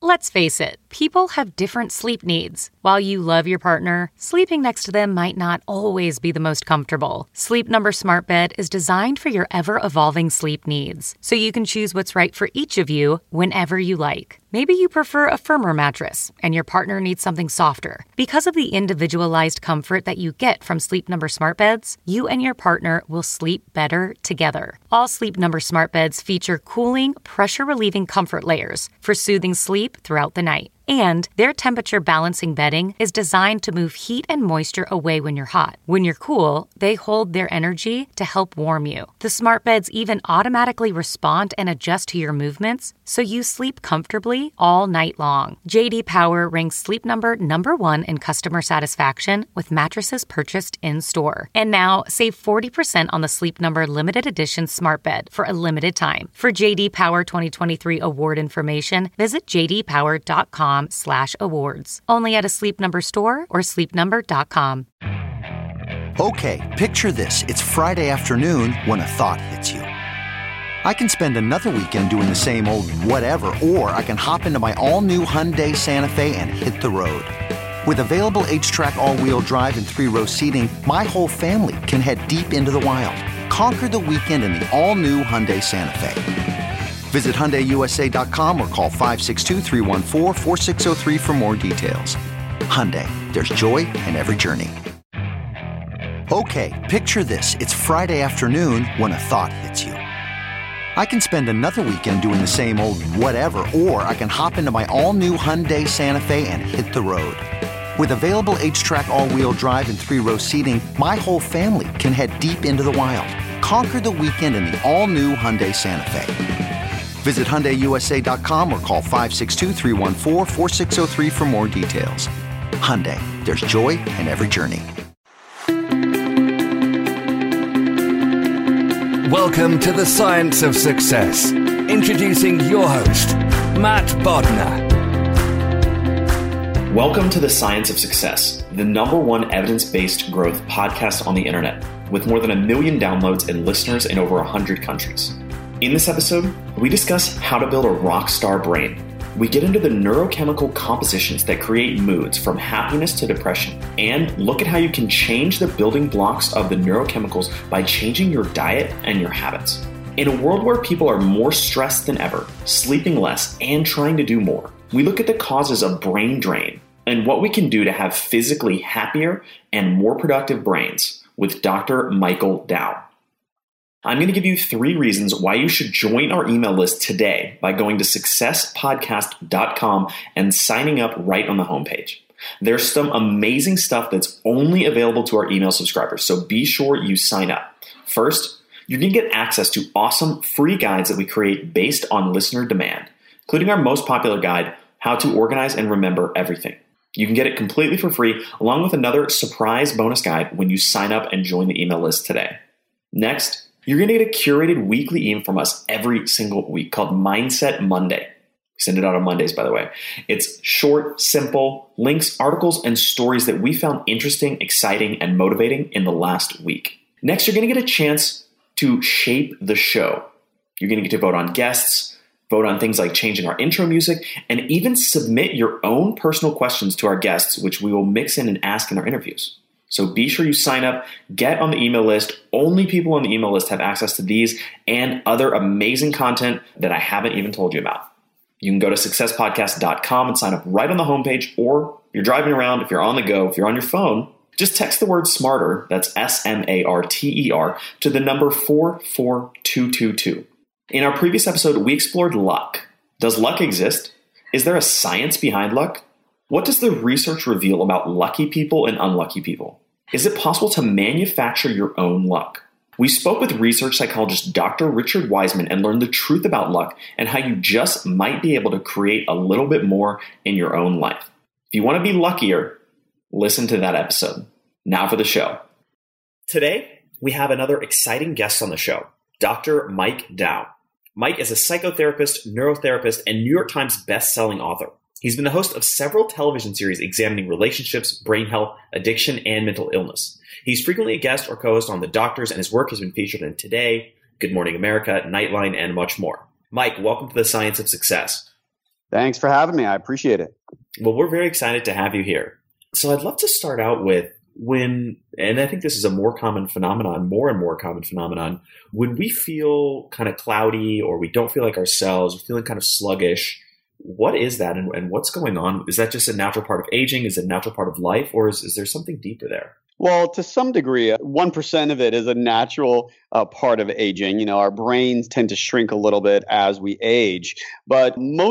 Let's face it, people have different sleep needs. While you love your partner, sleeping next to them might not always be the most comfortable. Sleep Number Smart Bed is designed for your ever-evolving sleep needs, so you can choose what's right for each of you whenever you like. Maybe you prefer a firmer mattress, and your partner needs something softer. Because of the individualized comfort that you get from Sleep Number Smart Beds, you and your partner will sleep better together. All Sleep Number Smart Beds feature cooling, pressure-relieving comfort layers for soothing sleep throughout the night. And their temperature balancing bedding is designed to move heat and moisture away when you're hot. When you're cool, they hold their energy to help warm you. The smart beds even automatically respond and adjust to your movements, so you sleep comfortably all night long. J.D. Power ranks Sleep Number #1 in customer satisfaction with mattresses purchased in-store. And now, save 40% on the Sleep Number limited edition smart bed for a limited time. For J.D. Power 2023 award information, visit jdpower.com/awards. Only at a Sleep Number store or sleepnumber.com. Okay, picture this. It's Friday afternoon when a thought hits you. I can spend another weekend doing the same old whatever, or I can hop into my all-new Hyundai Santa Fe and hit the road. With available H-Track all-wheel drive and 3-row seating, my whole family can head deep into the wild. Conquer the weekend in the all-new Hyundai Santa Fe. Visit HyundaiUSA.com or call 562-314-4603 for more details. Hyundai, there's joy in every journey. Okay, picture this. It's Friday afternoon when a thought hits you. I can spend another weekend doing the same old whatever, or I can hop into my all-new Hyundai Santa Fe and hit the road. With available H-Track all-wheel drive and 3-row seating, my whole family can head deep into the wild. Conquer the weekend in the all-new Hyundai Santa Fe. Visit HyundaiUSA.com or call 562-314-4603 for more details. Hyundai, there's joy in every journey. Welcome to the Science of Success. Introducing your host, Matt Bodnar. Welcome to the Science of Success, the #1 evidence-based growth podcast on the internet, with more than 1 million downloads and listeners in over 100 countries. In this episode, we discuss how to build a rock star brain. We get into the neurochemical compositions that create moods from happiness to depression, and look at how you can change the building blocks of the neurochemicals by changing your diet and your habits. In a world where people are more stressed than ever, sleeping less, and trying to do more, we look at the causes of brain drain and what we can do to have physically happier and more productive brains with Dr. Michael Dow. I'm going to give you 3 reasons why you should join our email list today by going to successpodcast.com and signing up right on the homepage. There's some amazing stuff that's only available to our email subscribers, so be sure you sign up. First, you can get access to awesome free guides that we create based on listener demand, including our most popular guide, How to Organize and Remember Everything. You can get it completely for free, along with another surprise bonus guide when you sign up and join the email list today. Next, you're going to get a curated weekly email from us every single week called Mindset Monday. We send it out on Mondays, by the way. It's short, simple, links, articles, and stories that we found interesting, exciting, and motivating in the last week. Next, you're going to get a chance to shape the show. You're going to get to vote on guests, vote on things like changing our intro music, and even submit your own personal questions to our guests, which we will mix in and ask in our interviews. So be sure you sign up, get on the email list. Only people on the email list have access to these and other amazing content that I haven't even told you about. You can go to successpodcast.com and sign up right on the homepage, or if you're driving around, if you're on the go, if you're on your phone, just text the word SMARTER, that's SMARTER, to the number 44222. In our previous episode, we explored luck. Does luck exist? Is there a science behind luck? What does the research reveal about lucky people and unlucky people? Is it possible to manufacture your own luck? We spoke with research psychologist Dr. Richard Wiseman and learned the truth about luck and how you just might be able to create a little bit more in your own life. If you want to be luckier, listen to that episode. Now for the show. Today, we have another exciting guest on the show, Dr. Mike Dow. Mike is a psychotherapist, neurotherapist, and New York Times best-selling author. He's been the host of several television series examining relationships, brain health, addiction, and mental illness. He's frequently a guest or co-host on The Doctors, and his work has been featured in Today, Good Morning America, Nightline, and much more. Mike, welcome to the Science of Success. Thanks for having me. I appreciate it. Well, we're very excited to have you here. So I'd love to start out with and I think this is a more and more common phenomenon, when we feel kind of cloudy or we don't feel like ourselves, we're feeling kind of sluggish. What is that and what's going on? Is that just a natural part of aging? Is it a natural part of life? Or is there something deeper there? Well, to some degree, 1% of it is a natural part of aging. You know, our brains tend to shrink a little bit as we age, but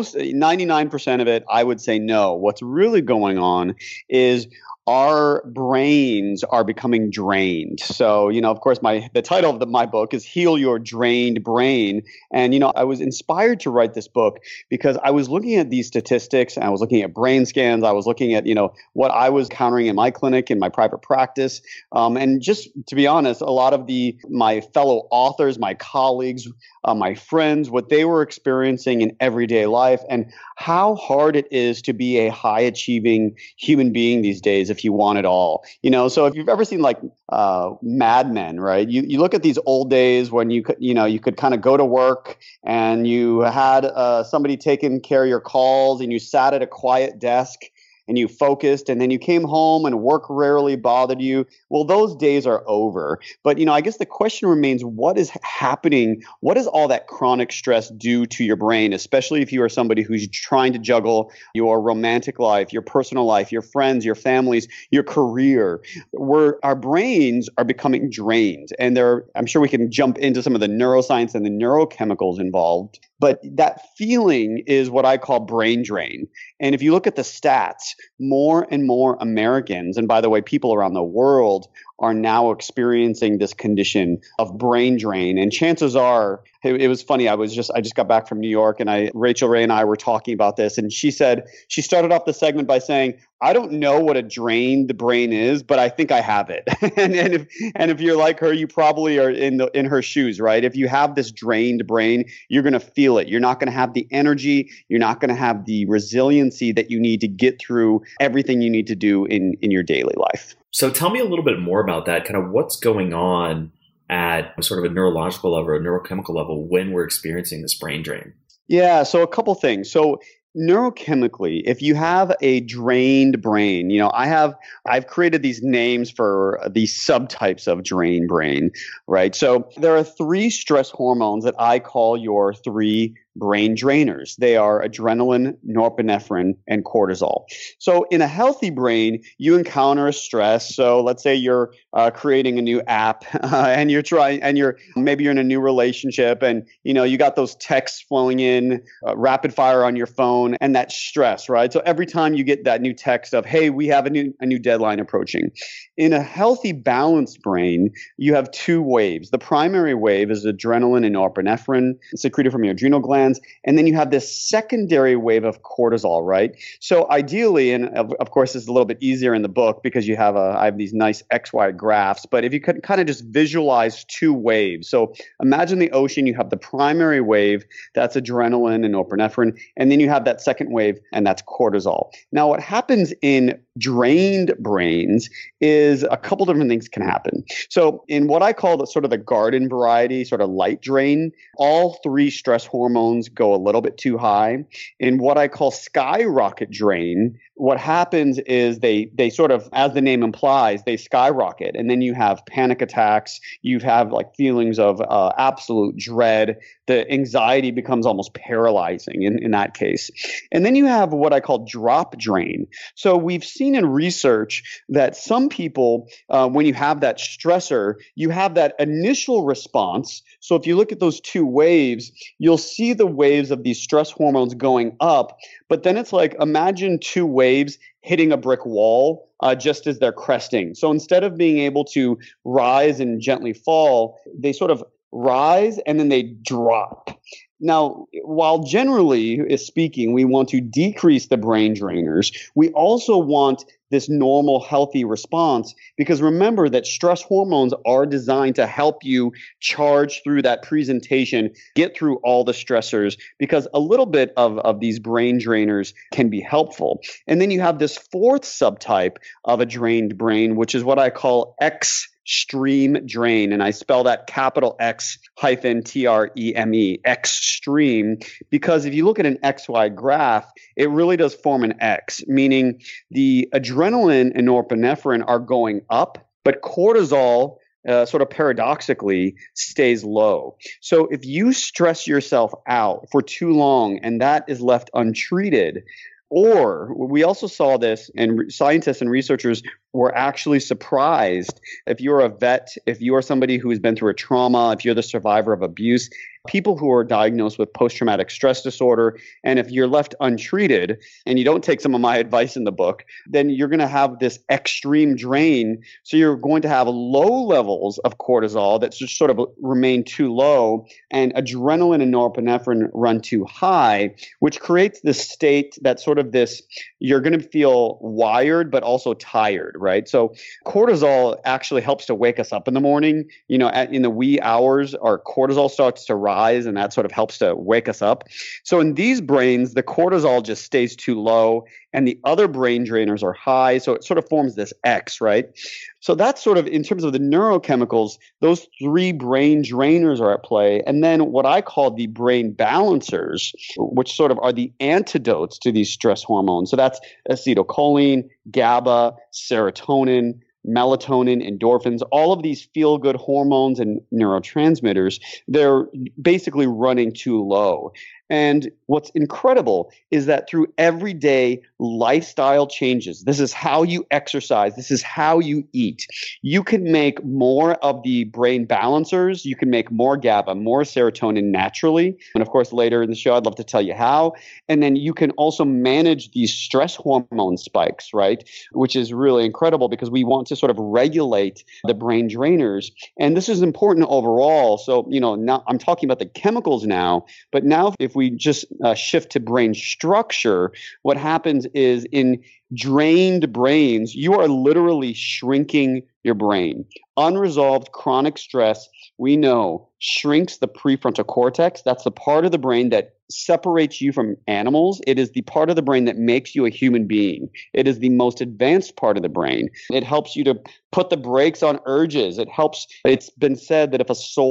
99% of it, I would say no. What's really going on is our brains are becoming drained. So, you know, of course, the title of my book is Heal Your Drained Brain. And, you know, I was inspired to write this book because I was looking at these statistics and I was looking at brain scans. I was looking at, you know, what I was encountering in my clinic, in my private practice. And just to be honest, a lot of my fellow authors, my colleagues, my friends, what they were experiencing in everyday life and how hard it is to be a high achieving human being these days if you want it all. You know, so if you've ever seen like Mad Men, right? You look at these old days when you could kind of go to work and you had somebody taking care of your calls and you sat at a quiet desk and you focused and then you came home and work rarely bothered you. Well, those days are over. But, you know, I guess the question remains, what is happening? What does all that chronic stress do to your brain, especially if you are somebody who's trying to juggle your romantic life, your personal life, your friends, your families, your career, where our brains are becoming drained. And I'm sure we can jump into some of the neuroscience and the neurochemicals involved. But that feeling is what I call brain drain. And if you look at the stats, more and more Americans, and by the way, people around the world, are now experiencing this condition of brain drain. And chances are, it was funny. I just got back from New York, and Rachel Ray and I were talking about this, and she started off the segment by saying, "I don't know what a drained brain is, but I think I have it." and if you're like her, you probably are in her shoes, right? If you have this drained brain, you're going to feel it. You're not going to have the energy. You're not going to have the resiliency that you need to get through everything you need to do in your daily life. So tell me a little bit more about that, kind of what's going on at sort of a neurological level or a neurochemical level when we're experiencing this brain drain. Yeah, so a couple things. So neurochemically, if you have a drained brain, you know, I've created these names for these subtypes of drained brain, right? So there are 3 stress hormones that I call your 3 brain drainers. They are adrenaline, norepinephrine, and cortisol. So in a healthy brain, you encounter a stress. So let's say you're creating a new app and maybe you're in a new relationship and, you know, you got those texts flowing in rapid fire on your phone and that stress, right? So every time you get that new text of, hey, we have a new deadline approaching. In a healthy, balanced brain, you have 2 waves. The primary wave is adrenaline and norepinephrine secreted from your adrenal glands. And then you have this secondary wave of cortisol, right? So ideally, and of course, this is a little bit easier in the book because I have these nice XY graphs, but if you could kind of just visualize 2 waves. So imagine the ocean, you have the primary wave, that's adrenaline and norepinephrine, and then you have that second wave, and that's cortisol. Now, what happens in drained brains is a couple different things can happen. So in what I call the garden variety, sort of light drain, all 3 stress hormones go a little bit too high. In what I call skyrocket drain, what happens is they sort of, as the name implies, they skyrocket. And then you have panic attacks. You have like feelings of absolute dread. The anxiety becomes almost paralyzing in that case. And then you have what I call drop drain. So we've seen in research that some people, when you have that stressor, you have that initial response. So if you look at those 2 waves, you'll see the waves of these stress hormones going up. But then it's like, imagine 2 waves hitting a brick wall just as they're cresting. So instead of being able to rise and gently fall, they sort of rise and then they drop. Now, while generally speaking, we want to decrease the brain drainers, we also want this normal, healthy response because remember that stress hormones are designed to help you charge through that presentation, get through all the stressors because a little bit of these brain drainers can be helpful. And then you have this 4th subtype of a drained brain, which is what I call X extreme drain. And I spell that capital X-TREME, extreme, because if you look at an XY graph, it really does form an X, meaning the adrenaline and norepinephrine are going up, but cortisol sort of paradoxically stays low. So if you stress yourself out for too long and that is left untreated, or we also saw this, and scientists and researchers were actually surprised. If you're a vet, if you are somebody who has been through a trauma, if you're the survivor of abuse, people who are diagnosed with post-traumatic stress disorder, and if you're left untreated and you don't take some of my advice in the book, then you're going to have this extreme drain. So you're going to have low levels of cortisol that just sort of remain too low, and adrenaline and norepinephrine run too high, which creates this state that sort of this, you're going to feel wired but also tired, right? So cortisol actually helps to wake us up in the morning. You know, in the wee hours, our cortisol starts to rise, and that sort of helps to wake us up. So in these brains, the cortisol just stays too low and the other brain drainers are high. So it sort of forms this X, right? So that's sort of, in terms of the neurochemicals, those three brain drainers are at play. And then what I call the brain balancers, which sort of are the antidotes to these stress hormones. So that's acetylcholine, GABA, serotonin, melatonin, endorphins, all of these feel-good hormones and neurotransmitters, they're basically running too low. And what's incredible is that through everyday lifestyle changes, this is how you exercise, this is how you eat, you can make more of the brain balancers, you can make more GABA, more serotonin naturally. And of course, later in the show, I'd love to tell you how. And then you can also manage these stress hormone spikes, right? Which is really incredible because we want to sort of regulate the brain drainers. And this is important overall. So, you know, now I'm talking about the chemicals now, but now if we just shift to brain structure, what happens is in drained brains, you are literally shrinking your brain. Unresolved chronic stress, we know, shrinks the prefrontal cortex. That's the part of the brain that separates you from animals. It is the part of the brain that makes you a human being. It is the most advanced part of the brain. It helps you to put the brakes on urges. It's been said that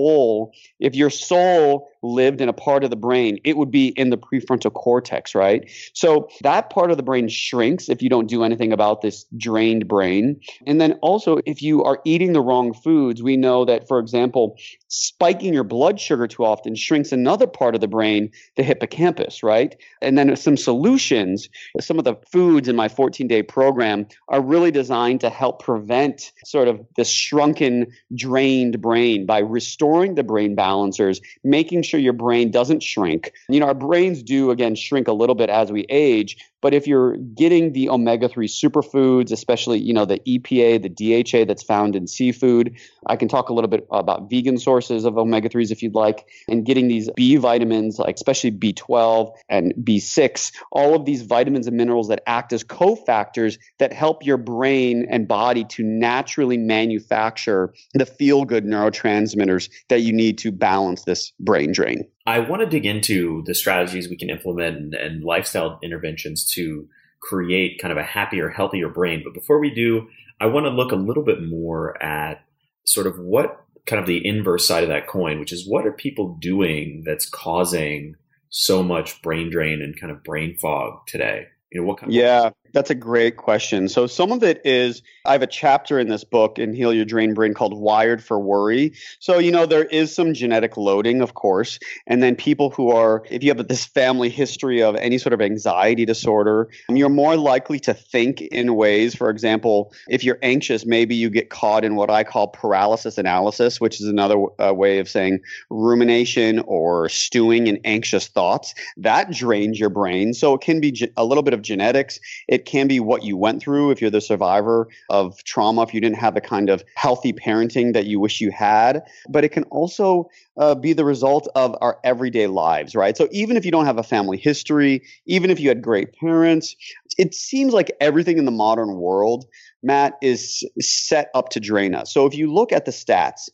if your soul lived in a part of the brain, it would be in the prefrontal cortex, right? So that part of the brain shrinks if you don't do anything about this drained brain. And then also, if you are eating the wrong foods, we know that, for example, spiking your blood sugar too often shrinks another part of the brain, the hippocampus, right? And then some solutions, some of the foods in my 14-day program are really designed to help prevent sort of the shrunken, drained brain by restoring the brain balancers, making sure your brain doesn't shrink. You know, our brains do, again, shrink a little bit as we age, but if you're getting the omega-3 superfoods, especially, you know, the EPA, the DHA that's found in seafood, I can talk a little bit about vegan sources of omega-3s if you'd like, and getting these B vitamins, like especially B12 and B6, all of these vitamins and minerals that act as cofactors that help your brain and body to naturally manufacture the feel-good neurotransmitters that you need to balance this brain drain. I want to dig into the strategies we can implement and lifestyle interventions to create kind of a happier, healthier brain. But before we do, I want to look a little bit more at sort of what kind of the inverse side of that coin, which is what are people doing that's causing so much brain drain and kind of brain fog today? You know, what kind of Yeah, that's a great question. So some of it is, I have a chapter in this book in Heal Your Drained Brain called Wired for Worry. So, you know, there is some genetic loading, of course. And then people who are, if you have this family history of any sort of anxiety disorder, you're more likely to think in ways, for example, if you're anxious, maybe you get caught in what I call paralysis analysis, which is another way of saying rumination or stewing in anxious thoughts. That drains your brain. So it can be a little bit of genetics. It can be what you went through if you're the survivor of trauma, if you didn't have the kind of healthy parenting that you wish you had. But it can also be the result of our everyday lives, right? So even if you don't have a family history, even if you had great parents, it seems like everything in the modern world, Matt, is set up to drain us. So if you look at the stats,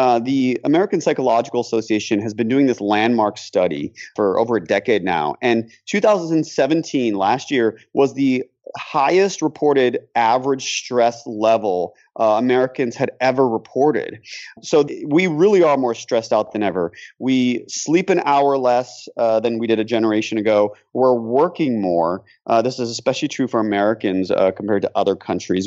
the American Psychological Association has been doing this landmark study for over a decade now. And 2017, last year, was the highest reported average stress level Americans had ever reported. So we really are more stressed out than ever. We sleep an hour less than we did a generation ago. We're working more. This is especially true for Americans compared to other countries.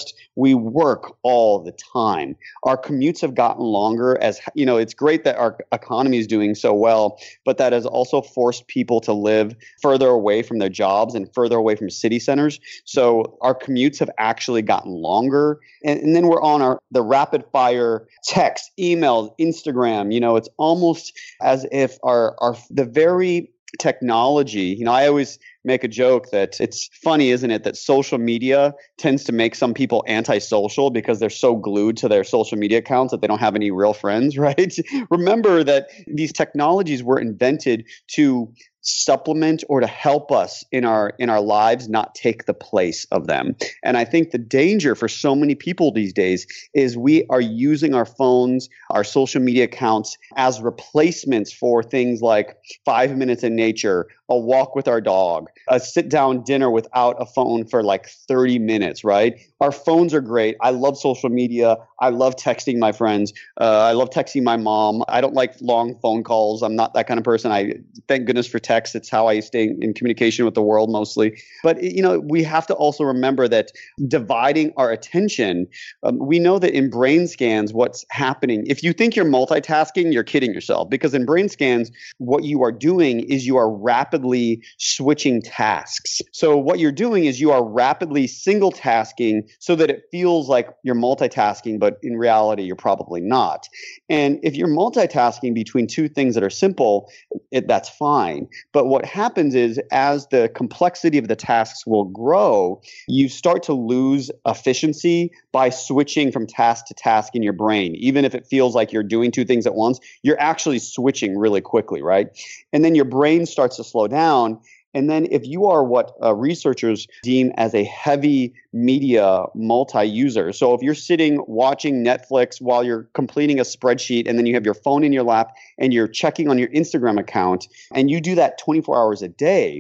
We work all the time. Our commutes have gotten longer. As you know, it's great that our economy is doing so well, but that has also forced people to live further away from their jobs and further away from city centers. So our commutes have actually gotten longer. And then we're on the rapid fire text, emails, Instagram. It's almost as if the very technology, I always make a joke that it's funny, isn't it, that social media tends to make some people antisocial because they're so glued to their social media accounts that they don't have any real friends, right? Remember that these technologies were invented to supplement or to help us in our lives, not take the place of them. And I think the danger for so many people these days is we are using our phones, our social media accounts as replacements for things like 5 minutes in nature, a walk with our dog, a sit-down dinner without a phone for like 30 minutes, right? Our phones are great. I love social media. I love texting my friends. I love texting my mom. I don't like long phone calls. I'm not that kind of person. I thank goodness for text. It's how I stay in communication with the world mostly. But, we have to also remember that dividing our attention, we know that in brain scans, what's happening, if you think you're multitasking, you're kidding yourself, because in brain scans, what you are doing is you are rapidly switching tasks. So what you're doing is you are rapidly single tasking so that it feels like you're multitasking, but in reality, you're probably not. And if you're multitasking between two things that are simple, that's fine. But what happens is as the complexity of the tasks will grow, you start to lose efficiency by switching from task to task in your brain. Even if it feels like you're doing two things at once, you're actually switching really quickly, right? And then your brain starts to slow down. And then if you are what researchers deem as a heavy media multi-user, so if you're sitting watching Netflix while you're completing a spreadsheet and then you have your phone in your lap and you're checking on your Instagram account and you do that 24 hours a day,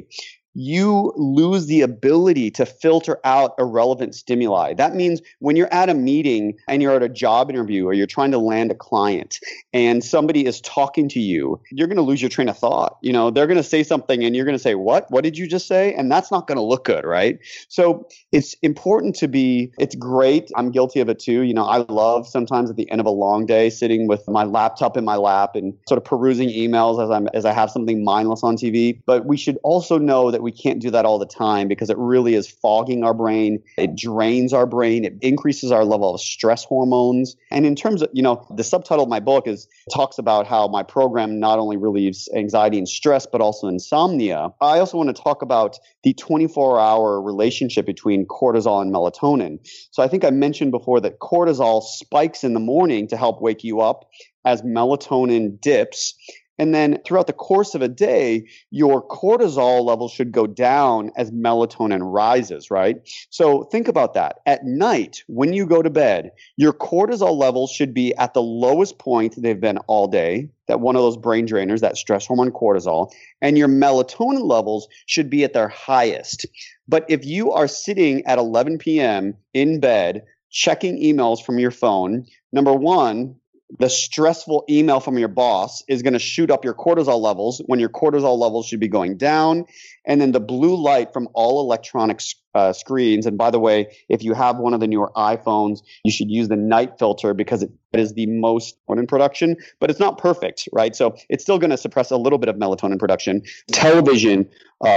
you lose the ability to filter out irrelevant stimuli. That means when you're at a meeting and you're at a job interview or you're trying to land a client and somebody is talking to you, you're going to lose your train of thought. They're going to say something and you're going to say, what? What did you just say? And that's not going to look good, right? So it's important it's great. I'm guilty of it too. I love sometimes at the end of a long day sitting with my laptop in my lap and sort of perusing emails as I have something mindless on TV. But we should also know that we can't do that all the time because it really is fogging our brain. It drains our brain. It increases our level of stress hormones. And in terms of, the subtitle of my book talks about how my program not only relieves anxiety and stress, but also insomnia. I also want to talk about the 24-hour relationship between cortisol and melatonin. So I think I mentioned before that cortisol spikes in the morning to help wake you up as melatonin dips. And then throughout the course of a day, your cortisol level should go down as melatonin rises, right? So think about that. At night, when you go to bed, your cortisol levels should be at the lowest point they've been all day, that one of those brain drainers, that stress hormone cortisol, and your melatonin levels should be at their highest. But if you are sitting at 11 p.m. in bed, checking emails from your phone, number one, the stressful email from your boss is going to shoot up your cortisol levels when your cortisol levels should be going down. And then the blue light from all electronic screens. And by the way, if you have one of the newer iPhones, you should use the night filter because it is the most melatonin production, but it's not perfect, right? So it's still going to suppress a little bit of melatonin production. Television,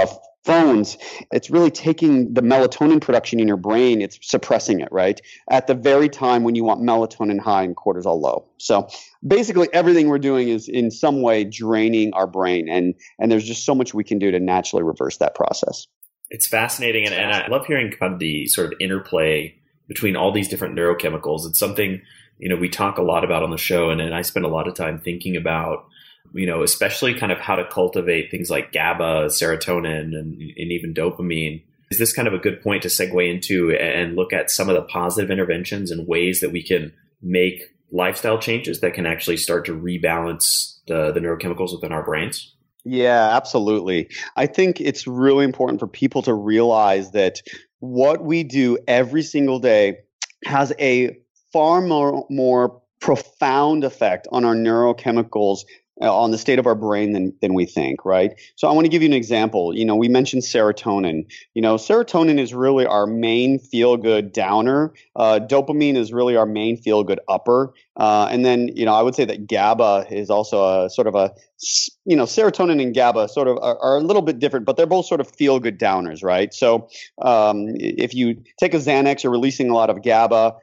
phones, it's really taking the melatonin production in your brain, it's suppressing it, right? At the very time when you want melatonin high and cortisol low. So basically everything we're doing is in some way draining our brain, and there's just so much we can do to naturally reverse that process. It's fascinating, and I love hearing kind of the sort of interplay between all these different neurochemicals. It's something, we talk a lot about on the show, and I spend a lot of time thinking about, especially kind of how to cultivate things like GABA, serotonin, and even dopamine. Is this kind of a good point to segue into and look at some of the positive interventions and ways that we can make lifestyle changes that can actually start to rebalance the neurochemicals within our brains? Yeah, absolutely. I think it's really important for people to realize that what we do every single day has a far more profound effect on our neurochemicals on the state of our brain than we think, right? So I want to give you an example. We mentioned serotonin. Serotonin is really our main feel-good downer. Dopamine is really our main feel-good upper. And then, I would say that GABA is also a sort of a, serotonin and GABA sort of are a little bit different, but they're both sort of feel-good downers, right? So if you take a Xanax, you're releasing a lot of GABA.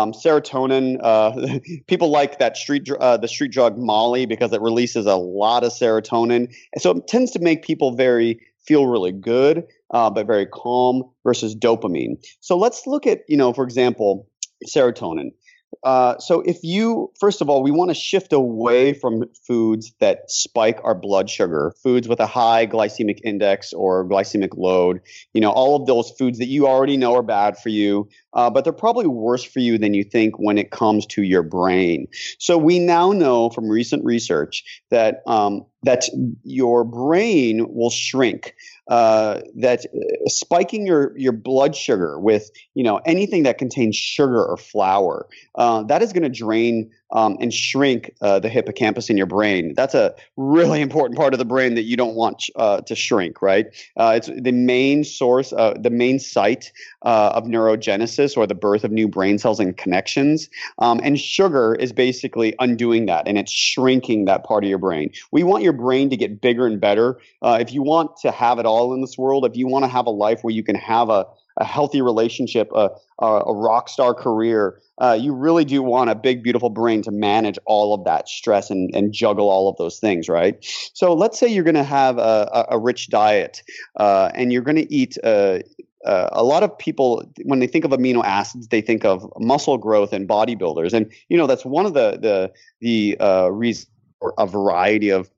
Serotonin, people like that the street drug Molly because it releases a lot of serotonin. And so it tends to make people feel really good, but very calm versus dopamine. So let's look at, for example, serotonin. So first of all, we want to shift away from foods that spike our blood sugar, foods with a high glycemic index or glycemic load, all of those foods that you already know are bad for you, but they're probably worse for you than you think when it comes to your brain. So we now know from recent research that your brain will shrink, that spiking your blood sugar with, anything that contains sugar or flour, that is going to drain and shrink the hippocampus in your brain. That's a really important part of the brain that you don't want to shrink, right? It's the main source, the main site of neurogenesis, or the birth of new brain cells and connections. And sugar is basically undoing that, and it's shrinking that part of your brain. We want your brain to get bigger and better. If you want to have it all in this world, if you want to have a life where you can have a healthy relationship, a rock star career, you really do want a big, beautiful brain to manage all of that stress and juggle all of those things, right? So let's say you're going to have a rich diet, and you're going to eat a lot of people, when they think of amino acids, they think of muscle growth and bodybuilders. And, that's one of the reasons for a variety of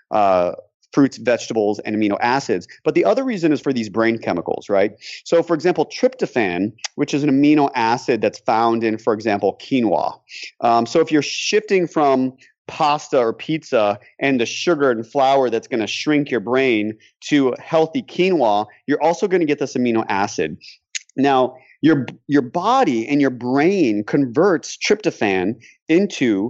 fruits, vegetables, and amino acids. But the other reason is for these brain chemicals, right? So, for example, tryptophan, which is an amino acid that's found in, for example, quinoa. So if you're shifting from pasta or pizza and the sugar and flour that's going to shrink your brain to healthy quinoa, you're also going to get this amino acid. Now, your body and your brain converts tryptophan into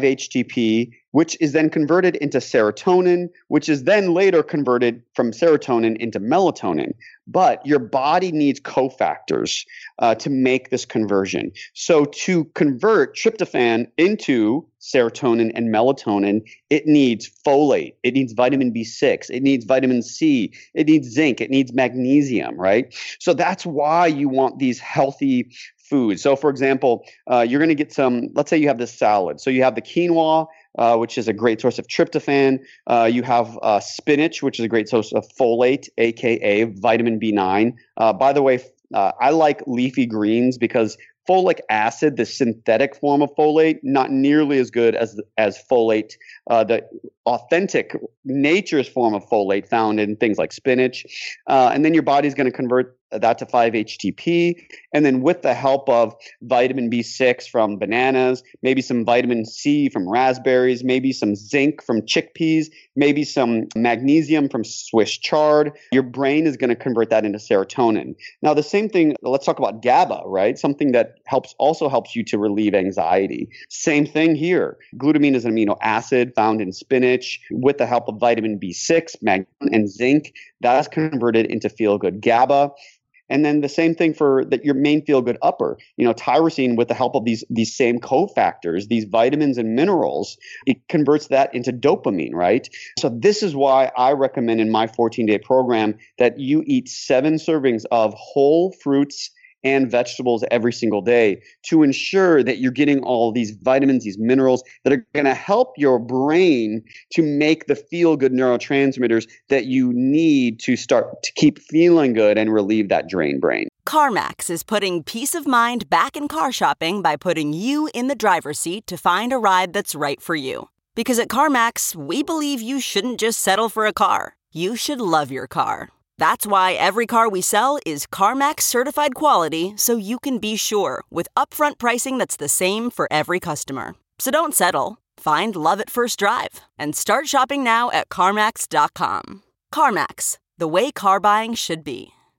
5-HTP, which is then converted into serotonin, which is then later converted from serotonin into melatonin. But your body needs cofactors to make this conversion. So to convert tryptophan into serotonin and melatonin, it needs folate, it needs vitamin B6, it needs vitamin C, it needs zinc, it needs magnesium, right? So that's why you want these healthy foods. So for example, you're going to get let's say you have this salad. So you have the quinoa, which is a great source of tryptophan. You have spinach, which is a great source of folate, aka vitamin B9. By the way, I like leafy greens because folic acid, the synthetic form of folate, not nearly as good as folate, the authentic nature's form of folate found in things like spinach. And then your body's going to convert that to 5-HTP. And then with the help of vitamin B6 from bananas, maybe some vitamin C from raspberries, maybe some zinc from chickpeas, maybe some magnesium from Swiss chard, your brain is going to convert that into serotonin. Now, the same thing, let's talk about GABA, right? Something that also helps you to relieve anxiety. Same thing here. Glutamine is an amino acid found in spinach. With the help of vitamin B6, magnesium, and zinc, that is converted into feel-good GABA. And then the same thing for your main feel-good upper. Tyrosine, with the help of these same cofactors, these vitamins and minerals, it converts that into dopamine, right? So this is why I recommend in my 14-day program that you eat 7 servings of whole fruits and vegetables every single day to ensure that you're getting all these vitamins, these minerals that are going to help your brain to make the feel-good neurotransmitters that you need to start to keep feeling good and relieve that drained brain. CarMax is putting peace of mind back in car shopping by putting you in the driver's seat to find a ride that's right for you. Because at CarMax, we believe you shouldn't just settle for a car. You should love your car. That's why every car we sell is CarMax certified quality, so you can be sure with upfront pricing that's the same for every customer. So don't settle. Find love at first drive and start shopping now at CarMax.com. CarMax, the way car buying should be.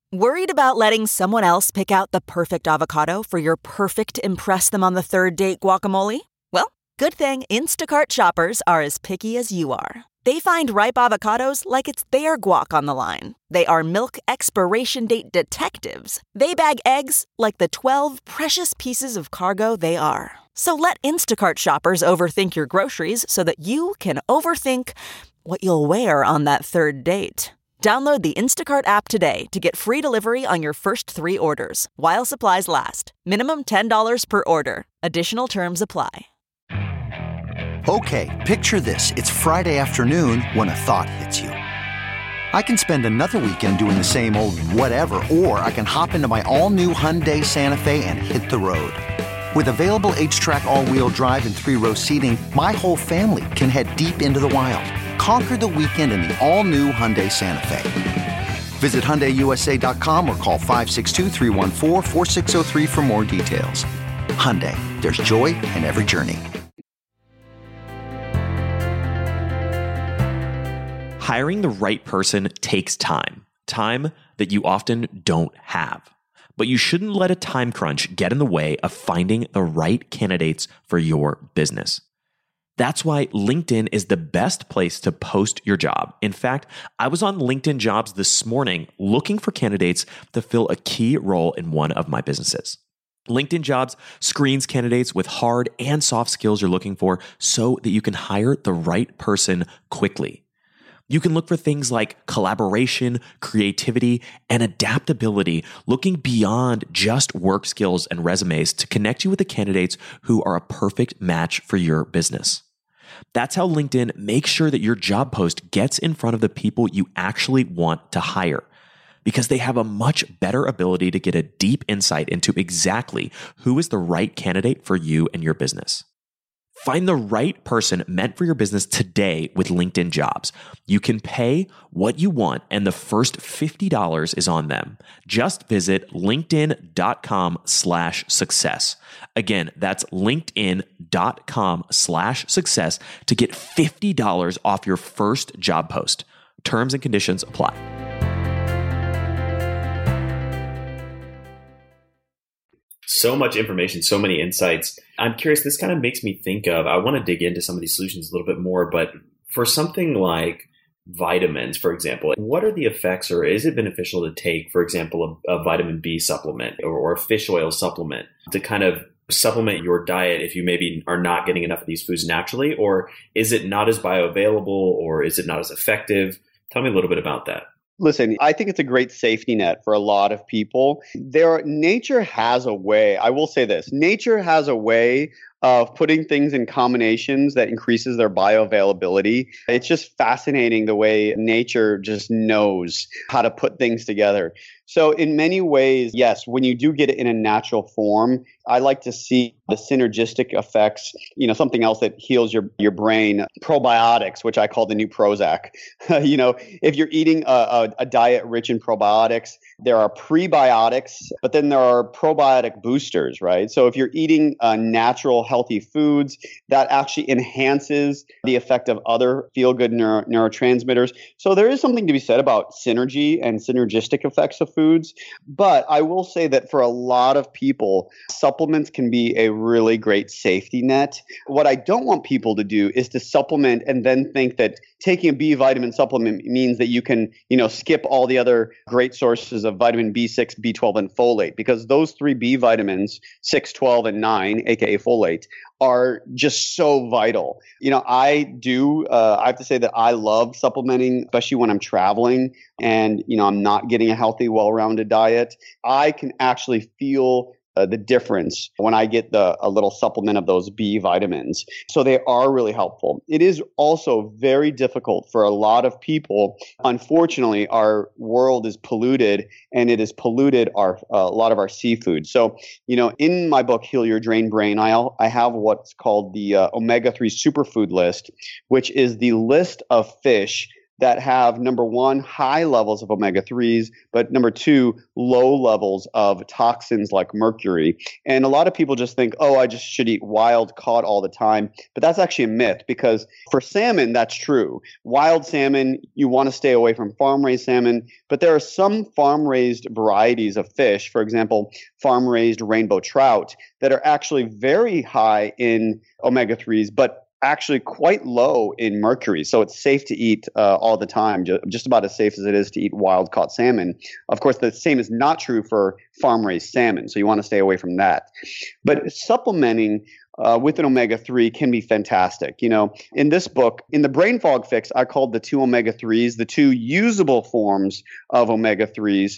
Worried about letting someone else pick out the perfect avocado for your perfect impress them on the third date guacamole? Well, good thing Instacart shoppers are as picky as you are. They find ripe avocados like it's their guac on the line. They are milk expiration date detectives. They bag eggs like the 12 precious pieces of cargo they are. So let Instacart shoppers overthink your groceries so that you can overthink what you'll wear on that third date. Download the Instacart app today to get free delivery on your first 3 orders, while supplies last. Minimum $10 per order. Additional terms apply. Okay, picture this. It's Friday afternoon when a thought hits you. I can spend another weekend doing the same old whatever, or I can hop into my all-new Hyundai Santa Fe and hit the road. With available H-Track all-wheel drive and 3-row seating, my whole family can head deep into the wild. Conquer the weekend in the all-new Hyundai Santa Fe. Visit HyundaiUSA.com or call 562-314-4603 for more details. Hyundai, there's joy in every journey. Hiring the right person takes time that you often don't have. But you shouldn't let a time crunch get in the way of finding the right candidates for your business. That's why LinkedIn is the best place to post your job. In fact, I was on LinkedIn Jobs this morning looking for candidates to fill a key role in one of my businesses. LinkedIn Jobs screens candidates with hard and soft skills you're looking for so that you can hire the right person quickly. You can look for things like collaboration, creativity, and adaptability, looking beyond just work skills and resumes to connect you with the candidates who are a perfect match for your business. That's how LinkedIn makes sure that your job post gets in front of the people you actually want to hire, because they have a much better ability to get a deep insight into exactly who is the right candidate for you and your business. Find the right person meant for your business today with LinkedIn Jobs. You can pay what you want, and the first $50 is on them. Just visit linkedin.com/success. Again, that's linkedin.com/success to get $50 off your first job post. Terms and conditions apply. So much information, so many insights. I'm curious, this kind of makes me think of, I want to dig into some of these solutions a little bit more, but for something like vitamins, for example, what are the effects, or is it beneficial to take, for example, a vitamin B supplement or a fish oil supplement to kind of supplement your diet if you maybe are not getting enough of these foods naturally? Or is it not as bioavailable, or is it not as effective? Tell me a little bit about that. Listen, I think it's a great safety net for a lot of people. Nature has a way, I will say this, nature has a way of putting things in combinations that increases their bioavailability. It's just fascinating the way nature just knows how to put things together. So in many ways, yes, when you do get it in a natural form, I like to see the synergistic effects, something else that heals your brain, probiotics, which I call the new Prozac. If you're eating a diet rich in probiotics, there are prebiotics, but then there are probiotic boosters, right? So if you're eating natural, healthy foods, that actually enhances the effect of other feel-good neurotransmitters. So there is something to be said about synergy and synergistic effects of foods. But I will say that for a lot of people, supplements can be a really great safety net. What I don't want people to do is to supplement and then think that taking a B vitamin supplement means that you can, skip all the other great sources of vitamin B6, B12, and folate, because those 3 B vitamins, 6, 12, and 9, aka folate, are just so vital. I have to say that I love supplementing, especially when I'm traveling and, I'm not getting a healthy, well-rounded diet. I can actually feel the difference when I get a little supplement of those B vitamins. So they are really helpful. It is also very difficult for a lot of people. Unfortunately, our world is polluted, and it has polluted a lot of our seafood. So, in my book, Heal Your Drained Brain, I have what's called the omega-3 superfood list, which is the list of fish that have, number one, high levels of omega-3s, but number two, low levels of toxins like mercury. And a lot of people just think, oh, I just should eat wild caught all the time. But that's actually a myth, because for salmon, that's true. Wild salmon, you want to stay away from farm-raised salmon, but there are some farm-raised varieties of fish, for example, farm-raised rainbow trout, that are actually very high in omega-3s, but actually quite low in mercury. So it's safe to eat all the time, just about as safe as it is to eat wild caught salmon. Of course, the same is not true for farm raised salmon. So you want to stay away from that. But supplementing with an omega-3 can be fantastic. You know, in this book, in the Brain Fog Fix, I called the two omega-3s, the two usable forms of omega-3s,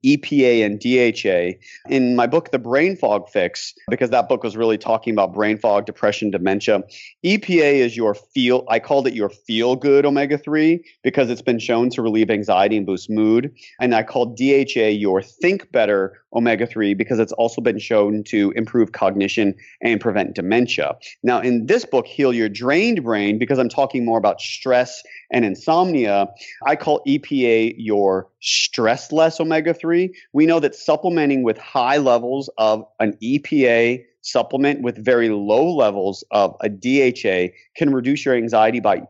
EPA and DHA. In my book, The Brain Fog Fix, because that book was really talking about brain fog, depression, dementia, EPA is I called it your feel-good omega-3 because it's been shown to relieve anxiety and boost mood. And I called DHA your think better omega-3 because it's also been shown to improve cognition and prevent dementia. Now, in this book, Heal Your Drained Brain, because I'm talking more about stress and insomnia, I call EPA your stress-less omega-3. We know that supplementing with high levels of an EPA supplement with very low levels of a DHA can reduce your anxiety by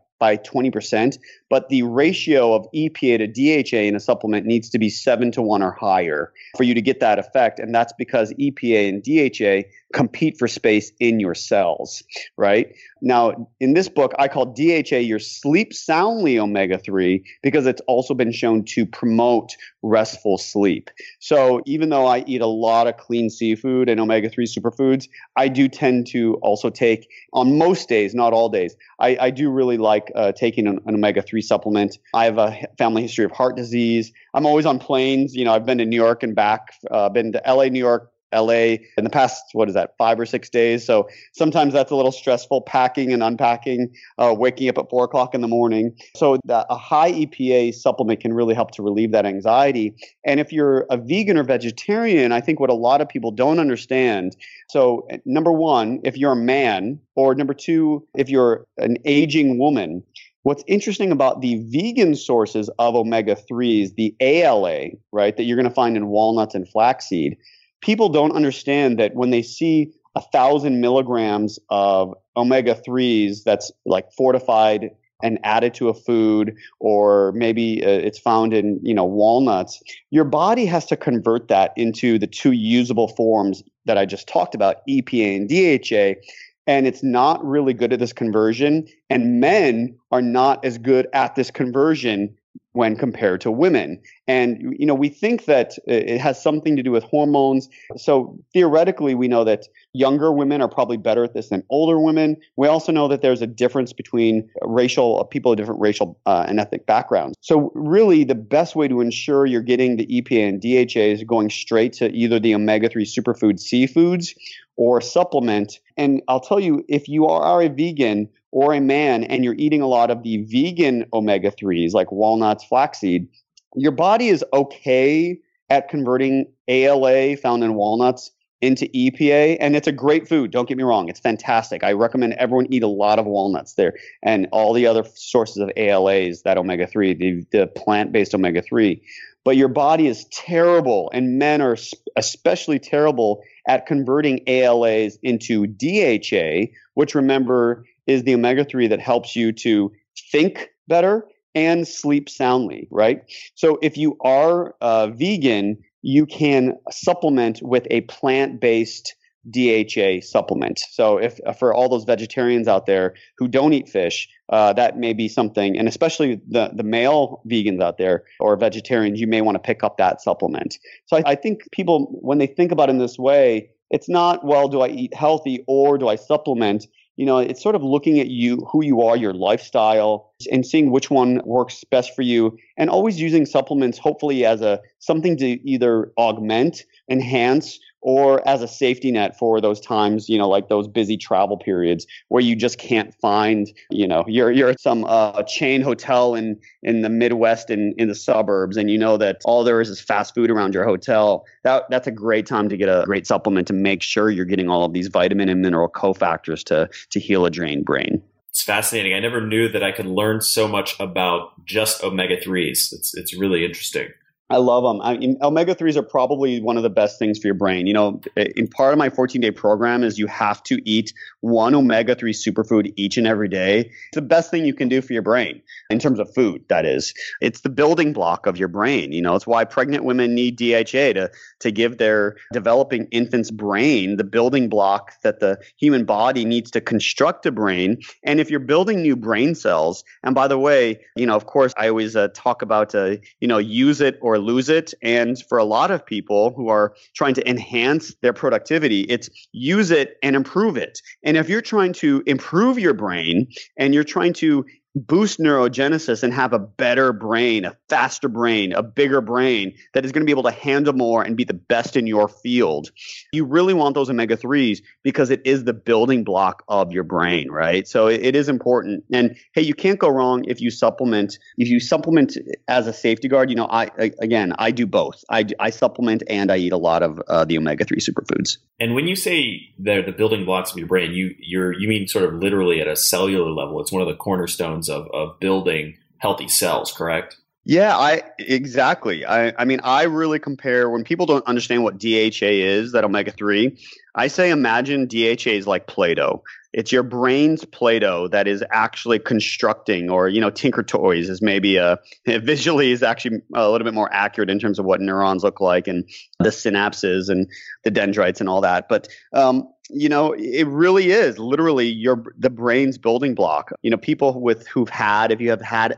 20%, but the ratio of EPA to DHA in a supplement needs to be 7-to-1 or higher for you to get that effect. And that's because EPA and DHA compete for space in your cells, right? Now, in this book, I call DHA your sleep soundly omega-3 because it's also been shown to promote restful sleep. So even though I eat a lot of clean seafood and omega-3 superfoods, I do tend to also take, on most days, not all days, I do really like taking an omega-3 supplement. I have a family history of heart disease. I'm always on planes. You know, I've been to New York and back, been to LA, New York, LA in the past, 5 or 6 days. So sometimes that's a little stressful, packing and unpacking, waking up at 4 o'clock in the morning. So a high EPA supplement can really help to relieve that anxiety. And if you're a vegan or vegetarian, I think what a lot of people don't understand. So number one, if you're a man, or number two, if you're an aging woman, what's interesting about the vegan sources of omega-3s, the ALA, right, that you're going to find in walnuts and flaxseed, people don't understand that when they see 1,000 milligrams of omega-3s that's like fortified and added to a food, or maybe it's found in walnuts, your body has to convert that into the two usable forms that I just talked about, EPA and DHA. And it's not really good at this conversion. And men are not as good at this conversion when compared to women. And, we think that it has something to do with hormones. So theoretically, we know that younger women are probably better at this than older women. We also know that there's a difference between people of different racial and ethnic backgrounds. So really, the best way to ensure you're getting the EPA and DHA is going straight to either the omega-3 superfood seafoods or supplement. And I'll tell you, if you are a vegan or a man and you're eating a lot of the vegan omega-3s like walnuts, flaxseed, your body is okay at converting ALA found in walnuts into EPA. And it's a great food. Don't get me wrong. It's fantastic. I recommend everyone eat a lot of walnuts there and all the other sources of ALAs, that omega-3, the plant-based omega-3. But your body is terrible, and men are especially terrible at converting ALAs into DHA, which, remember, is the omega-3 that helps you to think better and sleep soundly, right? So if you are vegan, you can supplement with a plant-based DHA supplement. So if for all those vegetarians out there who don't eat fish, that may be something, and especially the male vegans out there or vegetarians, you may want to pick up that supplement. So I think people, when they think about it in this way, it's not, well, do I eat healthy or do I supplement? It's sort of looking at you, who you are, your lifestyle, and seeing which one works best for you, and always using supplements hopefully as something to either augment, enhance, or as a safety net for those times, like those busy travel periods where you just can't find, you're at some chain hotel in the Midwest in the suburbs, and that all there is fast food around your hotel. That's a great time to get a great supplement to make sure you're getting all of these vitamin and mineral cofactors to heal a drained brain. It's fascinating. I never knew that I could learn so much about just omega-3s. It's really interesting. I love them. I mean, omega-3s are probably one of the best things for your brain. You know, in part of my 14-day program is you have to eat one omega-3 superfood each and every day. It's the best thing you can do for your brain in terms of food, that is. It's the building block of your brain. You know, it's why pregnant women need DHA to give their developing infant's brain the building block that the human body needs to construct a brain. And if you're building new brain cells, and by the way, you know, of course, I always talk about, use it or lose it. And for a lot of people who are trying to enhance their productivity, it's use it and improve it. And if you're trying to improve your brain and you're trying to boost neurogenesis and have a better brain, a faster brain, a bigger brain that is going to be able to handle more and be the best in your field, you really want those omega-3s because it is the building block of your brain, right? So it is important. And hey, you can't go wrong if you supplement. If you supplement as a safety guard, you know, I do both. I supplement and I eat a lot of the omega-3 superfoods. And when you say they're the building blocks of your brain, you mean sort of literally at a cellular level. It's one of the cornerstones of building healthy cells, correct? Yeah, exactly. I mean, I really compare when people don't understand what DHA is, that omega-3, I say imagine DHA is like Play-Doh. It's your brain's Play-Doh that is actually constructing, or, you know, Tinker Toys is maybe visually is actually a little bit more accurate in terms of what neurons look like and the synapses and the dendrites and all that. But, you know, it really is literally the brain's building block. You know, people if you have had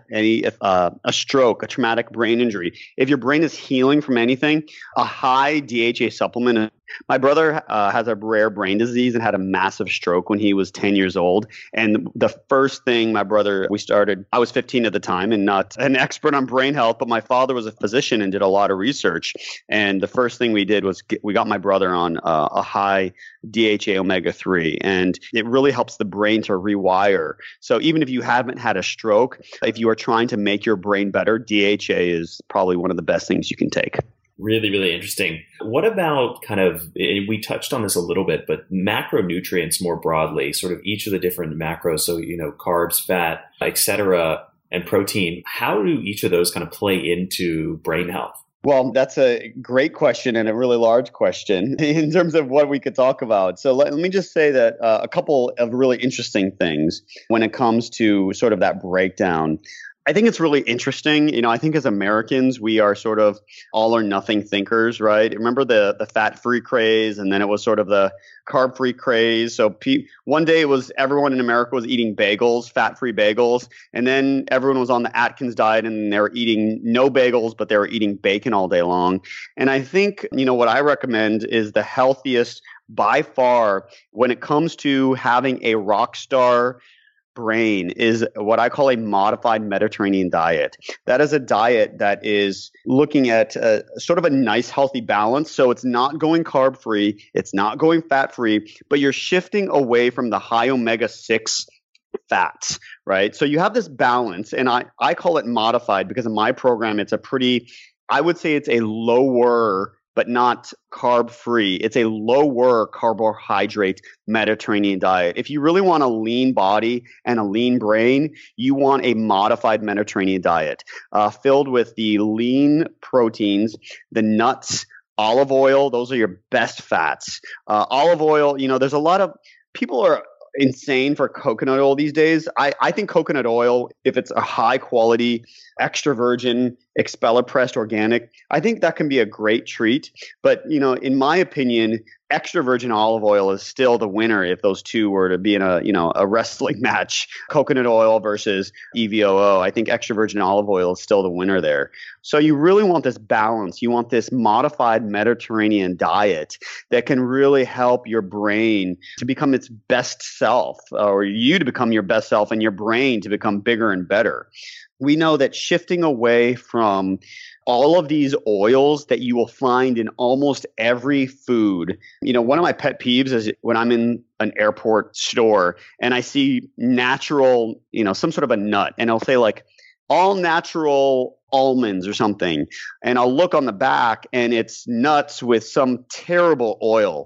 a stroke, a traumatic brain injury, if your brain is healing from anything, a high DHA supplement. My brother has a rare brain disease and had a massive stroke when he was 10 years old. And the first thing I was 15 at the time and not an expert on brain health, but my father was a physician and did a lot of research. And the first thing we did was we got my brother on a high DHA omega-3, and it really helps the brain to rewire. So even if you haven't had a stroke, if you are trying to make your brain better, DHA is probably one of the best things you can take. Really, really interesting. What about we touched on this a little bit, but macronutrients more broadly, sort of each of the different macros, so, you know, carbs, fat, et cetera, and protein, how do each of those kind of play into brain health? Well, that's a great question and a really large question in terms of what we could talk about. So let me just say that a couple of really interesting things when it comes to sort of that breakdown. I think it's really interesting. You know, I think as Americans, we are sort of all or nothing thinkers, right? Remember the fat-free craze, and then it was sort of the carb-free craze. So one day it was everyone in America was eating bagels, fat-free bagels, and then everyone was on the Atkins diet and they were eating no bagels, but they were eating bacon all day long. And I think, you know, what I recommend is the healthiest by far when it comes to having a rock star brain is what I call a modified Mediterranean diet. That is a diet that is looking at sort of a nice healthy balance. So it's not going carb free, it's not going fat free, but you're shifting away from the high omega-6 fats, right? So you have this balance, and I call it modified because in my program I would say it's a lower but not carb-free. It's a lower carbohydrate Mediterranean diet. If you really want a lean body and a lean brain, you want a modified Mediterranean diet filled with the lean proteins, the nuts, olive oil. Those are your best fats. Olive oil, you know, there's a lot of people are insane for coconut oil these days. I think coconut oil, if it's a high quality, extra virgin, expeller pressed organic, I think that can be a great treat. But, you know, in my opinion, extra virgin olive oil is still the winner if those two were to be in a wrestling match. Coconut oil versus EVOO. I think extra virgin olive oil is still the winner there. So you really want this balance. You want this modified Mediterranean diet that can really help your brain to become its best self, or you to become your best self and your brain to become bigger and better. We know that shifting away from all of these oils that you will find in almost every food. You know, one of my pet peeves is when I'm in an airport store and I see natural, you know, some sort of a nut, and I'll say like all natural almonds or something, and I'll look on the back and it's nuts with some terrible oil.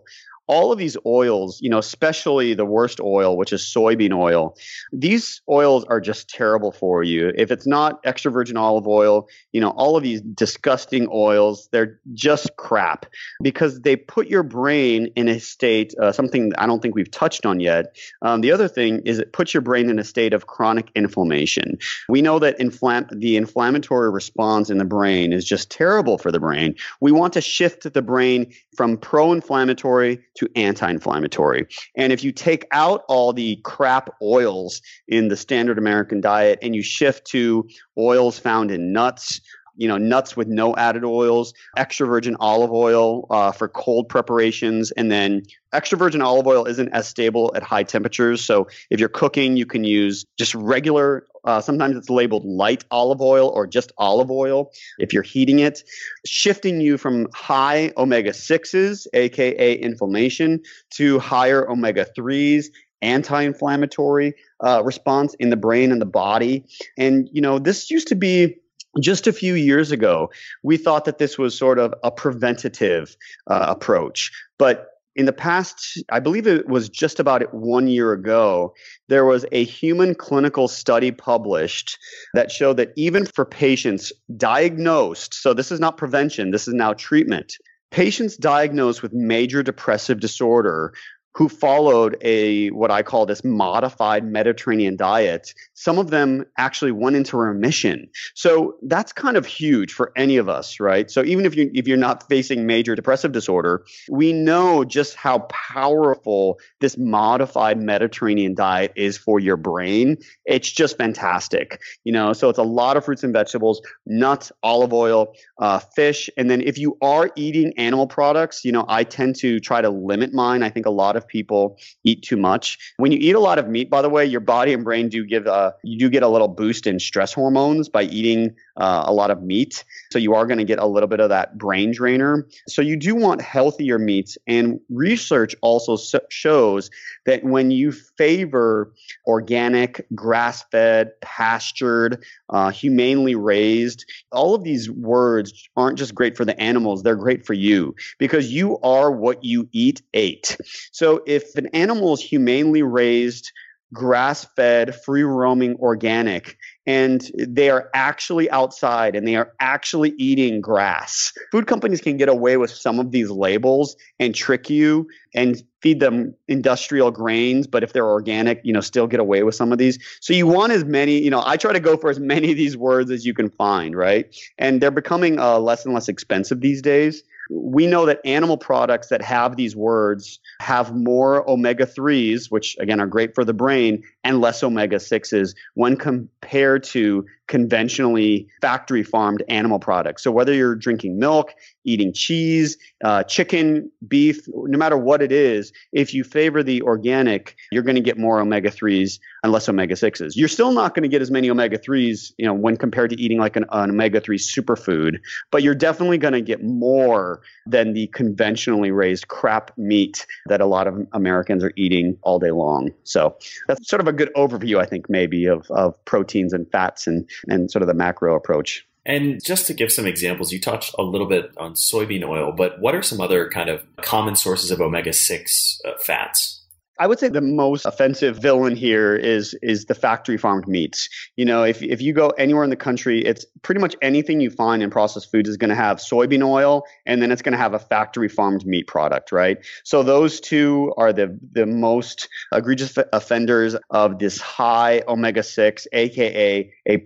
all of these oils, especially the worst oil, which is soybean oil, these oils are just terrible for you. If it's not extra virgin olive oil, all of these disgusting oils, they're just crap because they put your brain in a state, something I don't think we've touched on yet. The other thing is it puts your brain in a state of chronic inflammation. We know that the inflammatory response in the brain is just terrible for the brain. We want to shift the brain from pro-inflammatory to anti-inflammatory. And if you take out all the crap oils in the standard American diet and you shift to oils found in nuts, nuts with no added oils, extra virgin olive oil for cold preparations, and then extra virgin olive oil isn't as stable at high temperatures. So if you're cooking, you can use just regular, sometimes it's labeled light olive oil or just olive oil if you're heating it, shifting you from high omega-6s, aka inflammation, to higher omega-3s, anti-inflammatory response in the brain and the body. And, this used to be just a few years ago, we thought that this was sort of a preventative approach. But in the past, I believe it was just about 1 year ago, there was a human clinical study published that showed that even for patients diagnosed, so this is not prevention, this is now treatment, patients diagnosed with major depressive disorder who followed what I call this modified Mediterranean diet, some of them actually went into remission. So that's kind of huge for any of us, right? So even if you're not facing major depressive disorder, we know just how powerful this modified Mediterranean diet is for your brain. It's just fantastic, So it's a lot of fruits and vegetables, nuts, olive oil, fish, and then if you are eating animal products, I tend to try to limit mine. I think a lot of people eat too much. When you eat a lot of meat, by the way, your body and brain do get a little boost in stress hormones by eating a lot of meat. So you are going to get a little bit of that brain drainer. So you do want healthier meats. And research also shows that when you favor organic, grass-fed, pastured, humanely raised, all of these words aren't just great for the animals, they're great for you because you are what you ate. So if an animal is humanely raised, grass-fed, free-roaming, organic, and they are actually outside and they are actually eating grass. Food companies can get away with some of these labels and trick you and feed them industrial grains, but if they're organic, still get away with some of these. So you want as many, I try to go for as many of these words as you can find, right? And they're becoming less and less expensive these days. We know that animal products that have these words have more omega-3s, which again are great for the brain, and less omega-6s when compared to conventionally factory farmed animal products. So whether you're drinking milk, eating cheese, chicken, beef, no matter what it is, if you favor the organic, you're going to get more omega-3s and less omega-6s. You're still not going to get as many omega-3s, when compared to eating like an omega-3 superfood, but you're definitely going to get more than the conventionally raised crap meat that a lot of Americans are eating all day long. So that's sort of a good overview, I think, maybe of proteins and fats and sort of the macro approach. And just to give some examples, you touched a little bit on soybean oil, but what are some other kind of common sources of omega-6 fats? I would say the most offensive villain here is the factory farmed meats. If you go anywhere in the country, it's pretty much anything you find in processed foods is going to have soybean oil, and then it's going to have a factory farmed meat product, right? So those two are the most egregious offenders of this high omega-6, aka a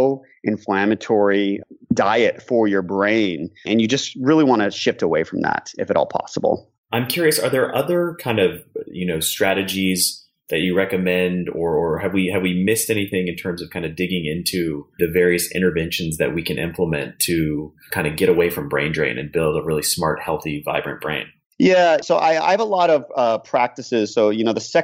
pro-inflammatory diet for your brain. And you just really want to shift away from that if at all possible. I'm curious, are there other kind of, strategies that you recommend, or have we missed anything in terms of kind of digging into the various interventions that we can implement to kind of get away from brain drain and build a really smart, healthy, vibrant brain? Yeah, so I have a lot of practices. So, the second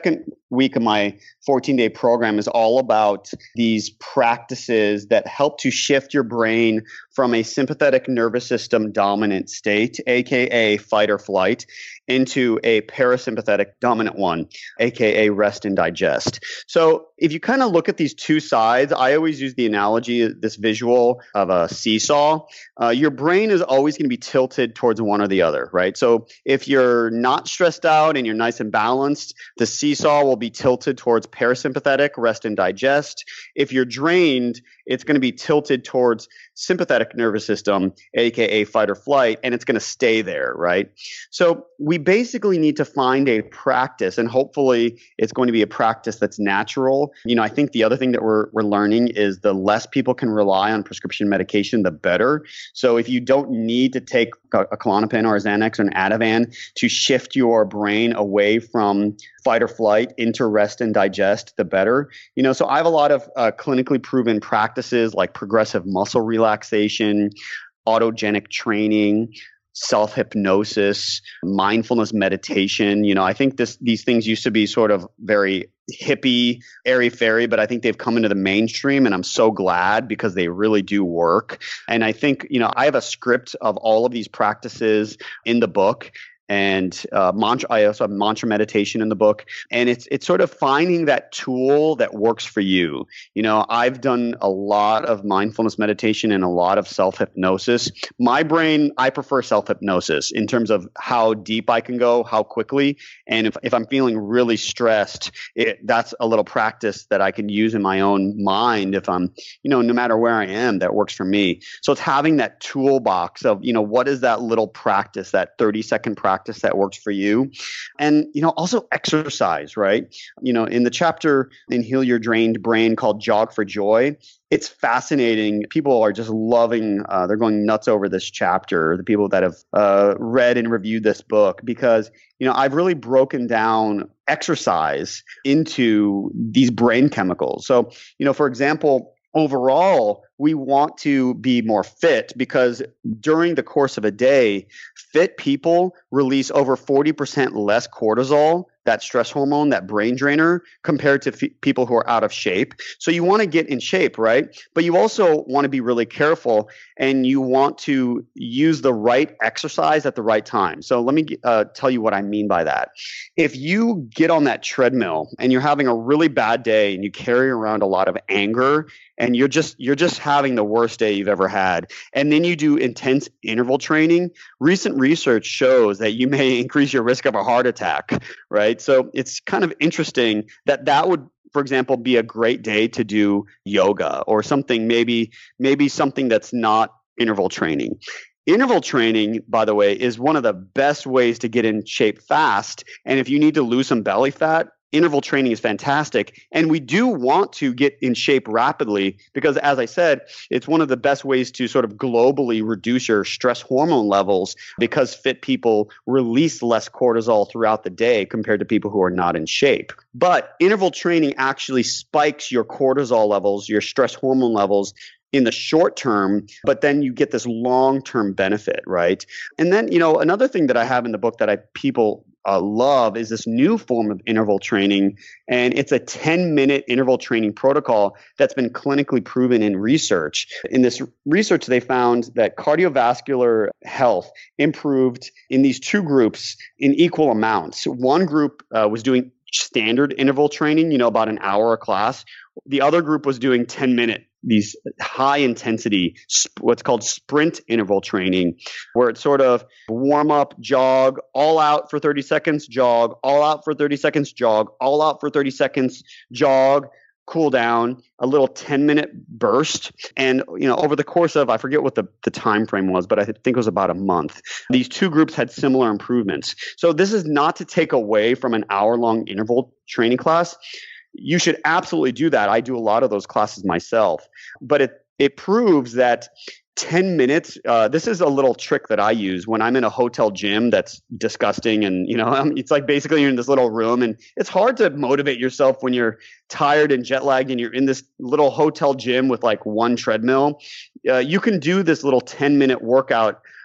week of my 14-day program is all about these practices that help to shift your brain from a sympathetic nervous system dominant state, aka fight or flight, into a parasympathetic dominant one, aka rest and digest. So if you kind of look at these two sides, I always use the analogy, this visual of a seesaw. Your brain is always going to be tilted towards one or the other, right? So if you're not stressed out and you're nice and balanced, the seesaw will be tilted towards parasympathetic, rest and digest. If you're drained, it's going to be tilted towards sympathetic nervous system, aka fight or flight, and it's going to stay there, right? So we basically need to find a practice, and hopefully it's going to be a practice that's natural. I think the other thing that we're learning is the less people can rely on prescription medication, the better. So if you don't need to take a Klonopin or a Xanax or an Ativan to shift your brain away from fight or flight into rest and digest, the better. So I have a lot of clinically proven practices like progressive muscle relaxation, autogenic training, self-hypnosis, mindfulness meditation. I think these things used to be sort of very hippie, airy-fairy, but I think they've come into the mainstream, and I'm so glad because they really do work. And I think, I have a script of all of these practices in the book. And I also have mantra meditation in the book, and it's sort of finding that tool that works for you. I've done a lot of mindfulness meditation and a lot of self-hypnosis. My brain, I prefer self-hypnosis in terms of how deep I can go, how quickly. And if I'm feeling really stressed, that's a little practice that I can use in my own mind if I'm, no matter where I am, that works for me. So it's having that toolbox of, what is that little practice, that 30-second practice that works for you. And, also exercise, right? In the chapter in Heal Your Drained Brain called Jog for Joy, it's fascinating. People are just loving, they're going nuts over this chapter, the people that have read and reviewed this book, because, I've really broken down exercise into these brain chemicals. So, for example, overall, we want to be more fit because during the course of a day, fit people release over 40% less cortisol, that stress hormone, that brain drainer, compared to people who are out of shape. So you want to get in shape, right? But you also want to be really careful, and you want to use the right exercise at the right time. So let me tell you what I mean by that. If you get on that treadmill and you're having a really bad day and you carry around a lot of anger and you're just having the worst day you've ever had, and then you do intense interval training, recent research shows that you may increase your risk of a heart attack, right? So it's kind of interesting that would, for example, be a great day to do yoga or something, maybe something that's not interval training. Interval training, by the way, is one of the best ways to get in shape fast. And if you need to lose some belly fat, interval training is fantastic. And we do want to get in shape rapidly because, as I said, it's one of the best ways to sort of globally reduce your stress hormone levels because fit people release less cortisol throughout the day compared to people who are not in shape. But interval training actually spikes your cortisol levels, your stress hormone levels in the short term, but then you get this long-term benefit, right? And then, another thing that I have in the book that people love is this new form of interval training, and it's a 10-minute interval training protocol that's been clinically proven in research. In this research, they found that cardiovascular health improved in these two groups in equal amounts. One group was doing standard interval training, about an hour a class. The other group was doing 10-minute, these high intensity, what's called sprint interval training, where it's sort of warm up, jog, all out for 30 seconds, jog, all out for 30 seconds, jog, all out for 30 seconds, jog, cool down, a little 10-minute burst. And, over the course of, I forget what the time frame was, but I think it was about a month. These two groups had similar improvements. So this is not to take away from an hour-long interval training class. You should absolutely do that. I do a lot of those classes myself. But it proves that 10 minutes, this is a little trick that I use when I'm in a hotel gym that's disgusting. And, it's like basically you're in this little room and it's hard to motivate yourself when you're tired and jet lagged and you're in this little hotel gym with like one treadmill. You can do this little 10-minute workout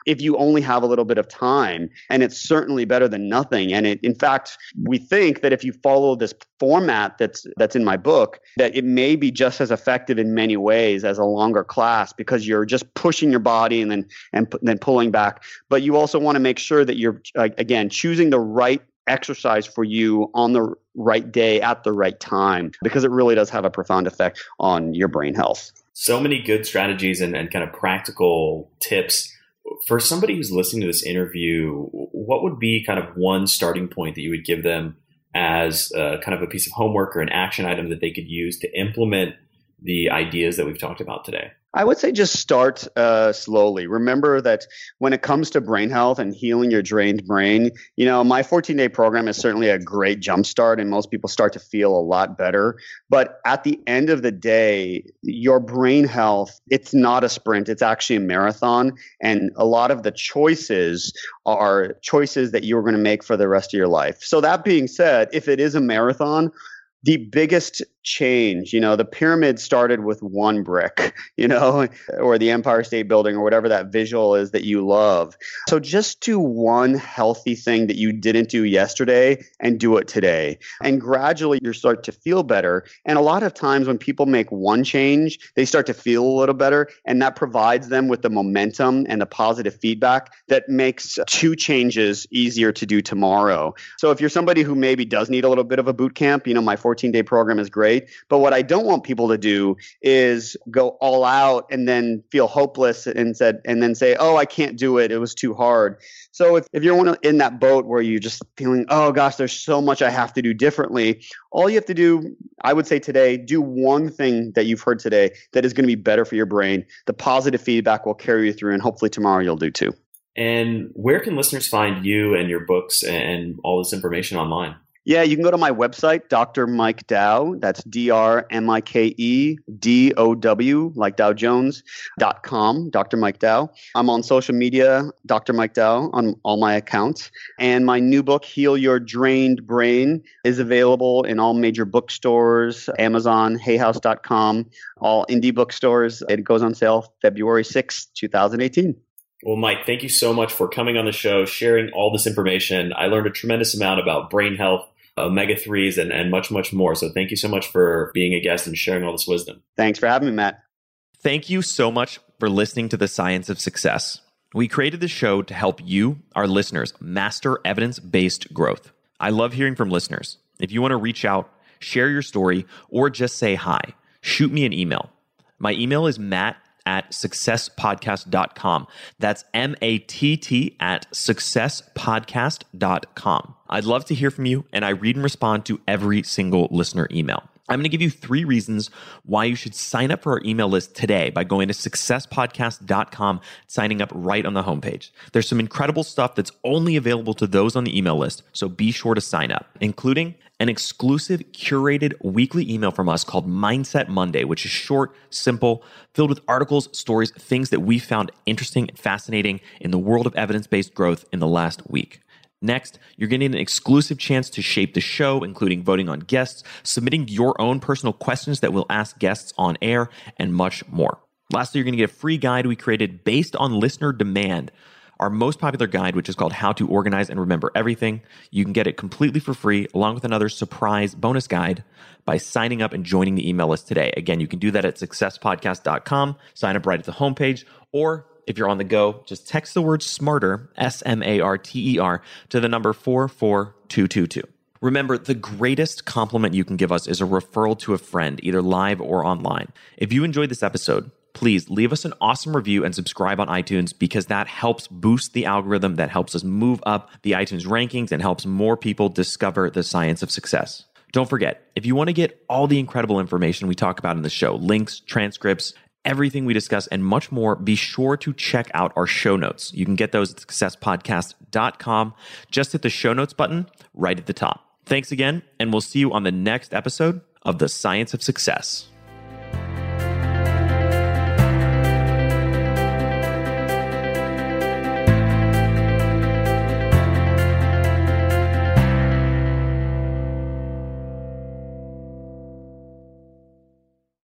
if you only have a little bit of time. And it's certainly better than nothing. And in fact, we think that if you follow this format that's in my book, that it may be just as effective in many ways as a longer class, because you're just pushing your body and then pulling back. But you also want to make sure that you're, again, choosing the right exercise for you on the right day at the right time, because it really does have a profound effect on your brain health. So many good strategies and kind of practical tips. For somebody who's listening to this interview, what would be kind of one starting point that you would give them as kind of a piece of homework or an action item that they could use to implement the ideas that we've talked about today? I would say just start slowly. Remember that when it comes to brain health and healing your drained brain, my 14-day program is certainly a great jumpstart, and most people start to feel a lot better. But at the end of the day, your brain health, it's not a sprint. It's actually a marathon. And a lot of the choices are choices that you're going to make for the rest of your life. So that being said, if it is a marathon, the biggest change, the pyramid started with one brick, or the Empire State Building, or whatever that visual is that you love. So just do one healthy thing that you didn't do yesterday and do it today. And gradually you start to feel better. And a lot of times when people make one change, they start to feel a little better. And that provides them with the momentum and the positive feedback that makes two changes easier to do tomorrow. So if you're somebody who maybe does need a little bit of a boot camp, my 14-day program is great. But what I don't want people to do is go all out and then feel hopeless and then say, oh, I can't do it. It was too hard. So if you're in that boat where you're just feeling, oh gosh, there's so much I have to do differently, all you have to do, I would say today, do one thing that you've heard today that is going to be better for your brain. The positive feedback will carry you through, and hopefully tomorrow you'll do too. And where can listeners find you and your books and all this information online? Yeah, you can go to my website, Dr. Mike Dow. That's DrMikeDow, like Dow Jones.com, Dr. Mike Dow. I'm on social media, Dr. Mike Dow, on all my accounts. And my new book, Heal Your Drained Brain, is available in all major bookstores, Amazon, HayHouse.com, all indie bookstores. It goes on sale February 6, 2018. Well, Mike, thank you so much for coming on the show, sharing all this information. I learned a tremendous amount about brain health, omega-3s, and much, much more. So thank you so much for being a guest and sharing all this wisdom. Thanks for having me, Matt. Thank you so much for listening to The Science of Success. We created this show to help you, our listeners, master evidence-based growth. I love hearing from listeners. If you want to reach out, share your story, or just say hi, shoot me an email. My email is matt@successpodcast.com. That's matt@successpodcast.com. I'd love to hear from you, and I read and respond to every single listener email. I'm going to give you 3 reasons why you should sign up for our email list today by going to successpodcast.com, signing up right on the homepage. There's some incredible stuff that's only available to those on the email list, so be sure to sign up, including an exclusive curated weekly email from us called Mindset Monday, which is short, simple, filled with articles, stories, things that we found interesting and fascinating in the world of evidence-based growth in the last week. Next, you're getting an exclusive chance to shape the show, including voting on guests, submitting your own personal questions that we'll ask guests on air, and much more. Lastly, you're going to get a free guide we created based on listener demand, our most popular guide, which is called How to Organize and Remember Everything. You can get it completely for free, along with another surprise bonus guide by signing up and joining the email list today. Again, you can do that at successpodcast.com, sign up right at the homepage, or if you're on the go, just text the word SMARTER, SMARTER, to the number 44222. Remember, the greatest compliment you can give us is a referral to a friend, either live or online. If you enjoyed this episode, please leave us an awesome review and subscribe on iTunes, because that helps boost the algorithm, that helps us move up the iTunes rankings and helps more people discover the science of success. Don't forget, if you want to get all the incredible information we talk about in the show, links, transcripts, everything we discuss, and much more, be sure to check out our show notes. You can get those at successpodcast.com. Just hit the show notes button right at the top. Thanks again, and we'll see you on the next episode of The Science of Success.